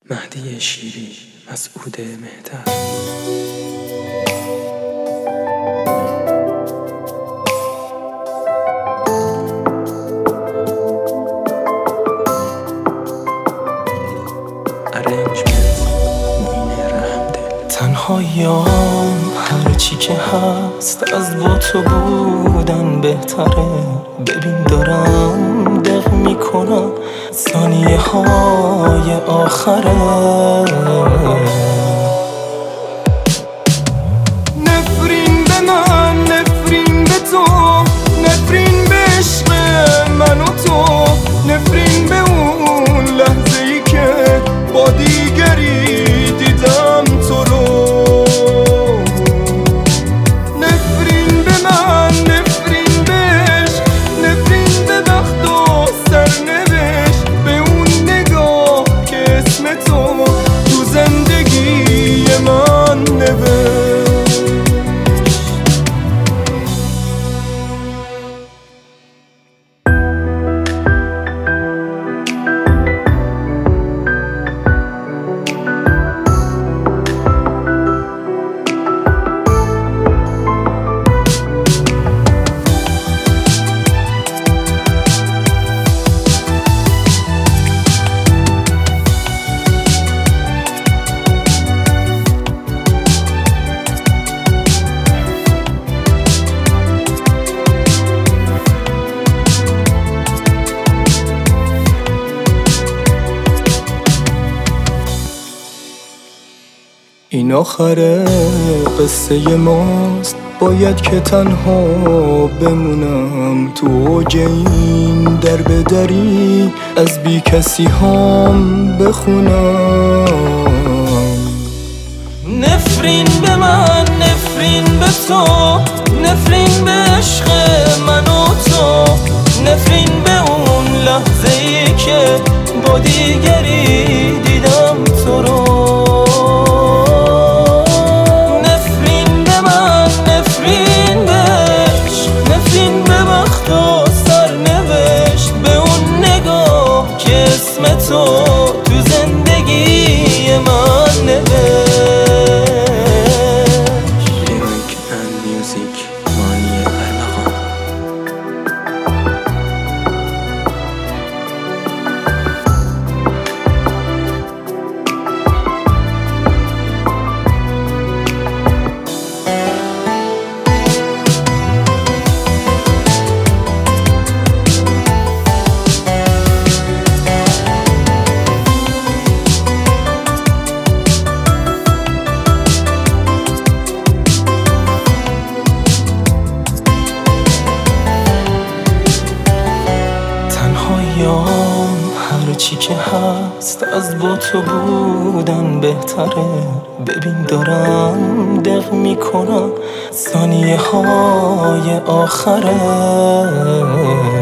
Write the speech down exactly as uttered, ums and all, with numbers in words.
مهدی شیری، مسعود مهتر. تنهاییام هرچی که هست از با تو بودن بهتره. ببین دارم دق میکنم ثانیه های آخره. نفرین به من، نفرین به تو، نفرین به عشق من و تو، نفرین به اون لحظه ای که با دیگری دیدم تو رو. نفرین به من، نفرین به عشق، نفرین به بخت و سرنوشت، به اون نگاه که اسم تو تو زندگی من نوشت. این آخر قصه ماست، باید که تنها بمونم تو اوج این در به دری از بی کسی هام بخونم. نفرین به من، نفرین به تو، نفرین به عشق من و تو، نفرین به اون لحظه ای که با دیگری دیدم تو رو. تو تو زندگی من نوشت. لیریک اند میوزیک مانی ارمغان. هرچی که هست از با تو بودن بهتره. ببین دارم دق میکنم ثانیه های آخره.